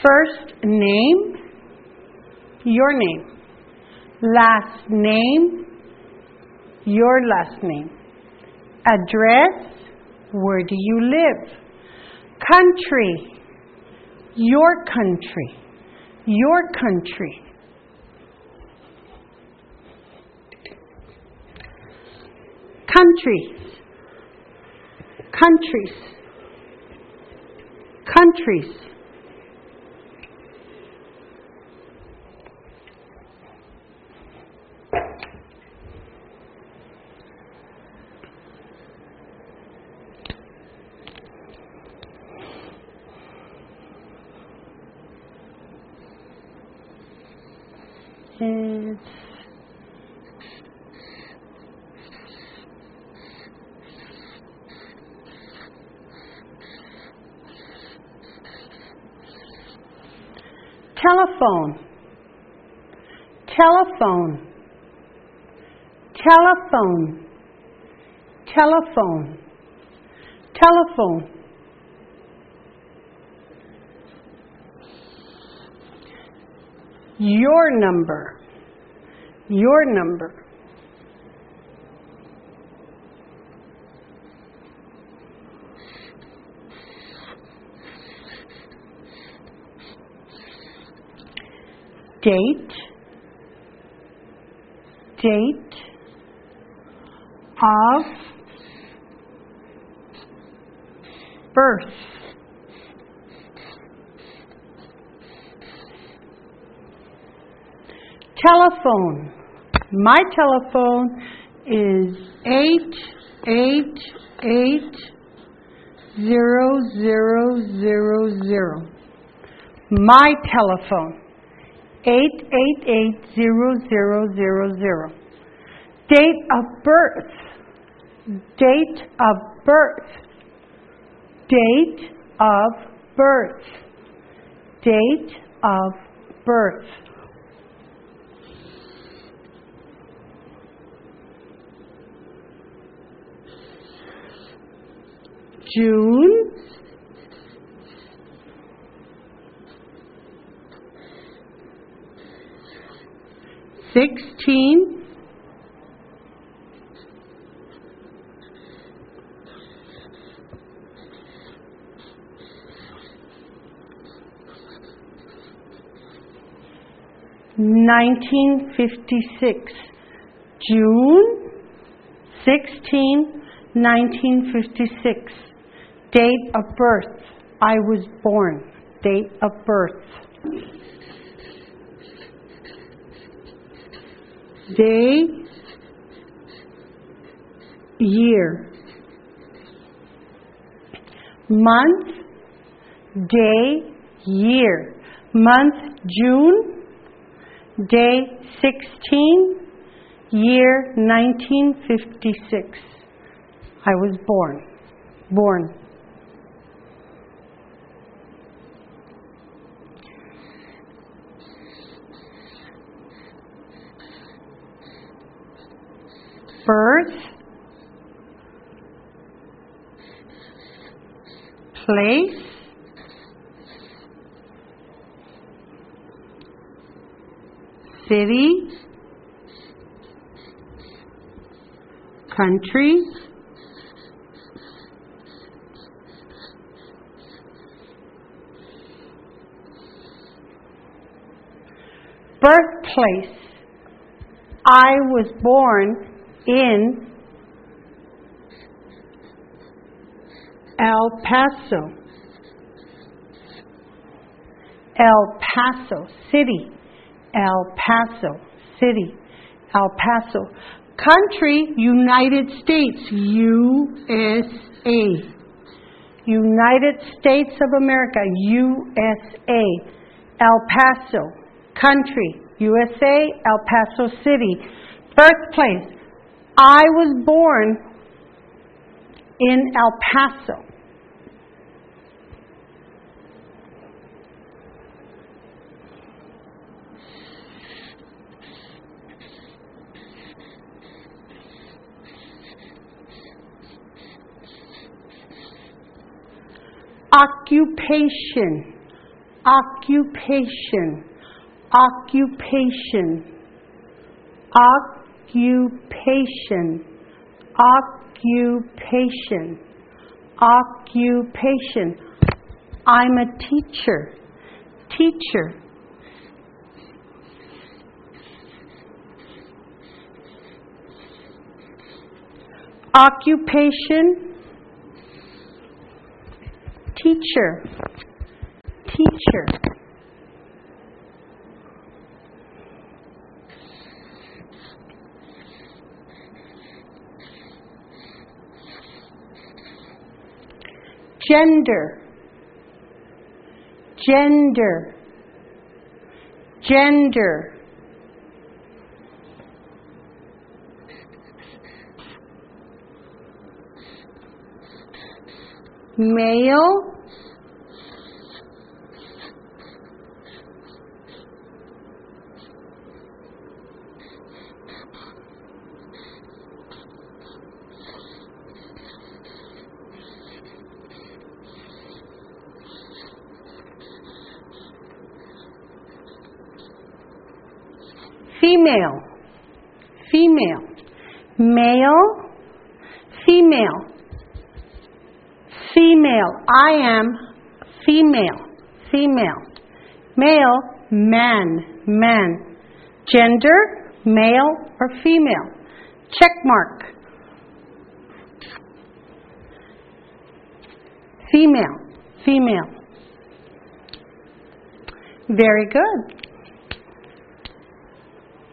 First name, your name. Last name, your last name. Address, where do you live? Country, your country. Your country. Countries. Countries. Countries. Telephone. Telephone. Telephone. Telephone. Telephone. Your number. Your number. Date. Date of birth. Telephone. My telephone is 888-0000. My telephone. 888-0000. Date of birth. Date of birth. Date of birth. Date of birth. June 16 1956. June 16, 1956. Date of birth. I was born. Date of birth. Day, year. Month, day, year. Month, June. Day, 16, year, 1956. I was born. Born. Birth, place, city, country, birthplace. I was born in El Paso. El Paso City. El Paso City. El Paso. Country, United States. USA. United States of America. USA. El Paso. Country, USA. El Paso City. Birthplace. I was born in El Paso. Occupation. Occupation, occupation, occupation, occupation, occupation. I'm a teacher, teacher. Occupation, teacher, teacher. Gender, gender, gender. Male, female, female, male, female, female. I am female, female. Male, man, man. Gender, male or female. Check mark. Female, female. Very good.